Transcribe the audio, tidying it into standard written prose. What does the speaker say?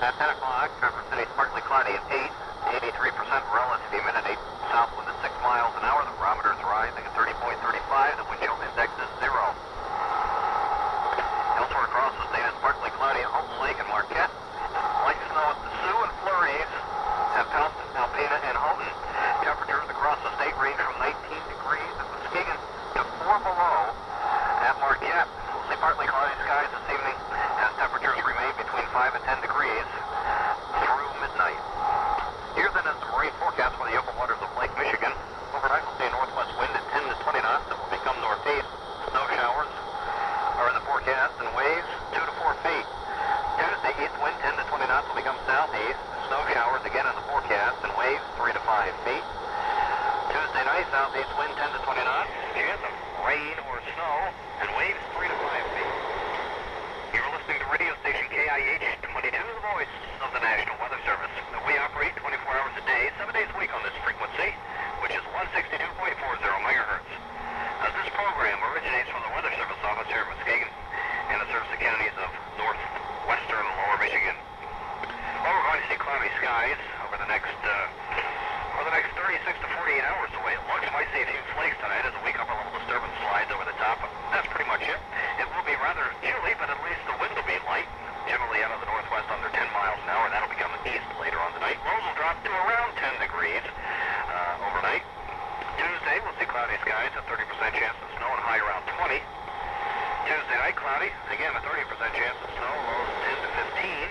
At 10 o'clock, Traverse City is partly cloudy at 8, 83% relative humidity. South wind at 6 miles an hour. The barometer is rising at 30.35. The wind chill index is 0. Elsewhere across the state, it's partly cloudy at Houghton Lake and Marquette. Light snow at the Sioux and flurries at Pelton, Alpena, and Houghton. Temperatures across the state range from 19 degrees at Muskegon to 4 below at Marquette. Mostly partly cloudy skies this evening as temperatures remain between 5 and 10 degrees through midnight. Here then is the marine forecast for the open waters of Lake Michigan. Overnight we'll see a northwest wind at 10 to 20 knots that will become northeast. Snow showers are in the forecast and waves 2 to 4 feet. Tuesday, east wind 10 to 20 knots will become southeast. Snow showers again in the forecast and waves 3 to 5 feet. Tuesday night, southeast wind 10 to 20 knots. Chance of rain or snow and waves 3 to 5 feet. You're listening to radio station KIH 22, the voice of the National Weather Service. We operate 24 hours a day, 7 days a week on this frequency, which is 162.40 megahertz. This program originates from the Weather Service office here in Muskegon, and it serves the counties of northwestern and lower Michigan. Well, we're going to see cloudy skies over the next 36 to 48 hours away. It looks, might see a few flakes tonight as a weak upper level disturbance slides over the top. That's pretty much it. It will be rather chilly, but at least the wind will be light, generally out of the northwest under 10 miles an hour. That'll become east later on tonight. Lows will drop to around 10 degrees overnight. Tuesday, we'll see cloudy skies, a 30% chance of snow, and high around 20. Tuesday night, cloudy, again a 30% chance of snow, lows 10 to 15.